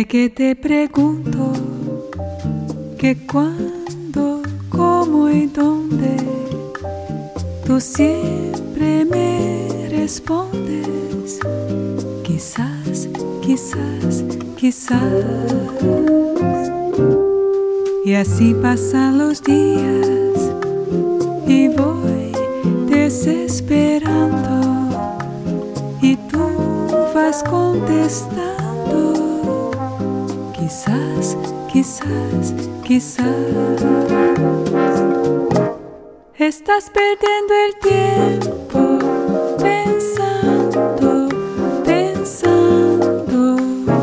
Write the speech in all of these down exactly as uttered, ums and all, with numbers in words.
que te pregunto que cuándo, cómo y dónde, tú siempre me respondes quizás, quizás, quizás. Y así pasan los días y voy desesperando y tú vas contestando quizás, quizás, quizás. Estás perdiendo el tiempo pensando, pensando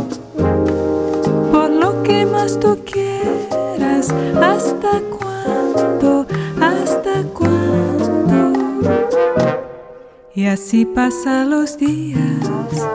por lo que más tú quieras. ¿Hasta cuándo? ¿Hasta cuándo? Y así pasan los días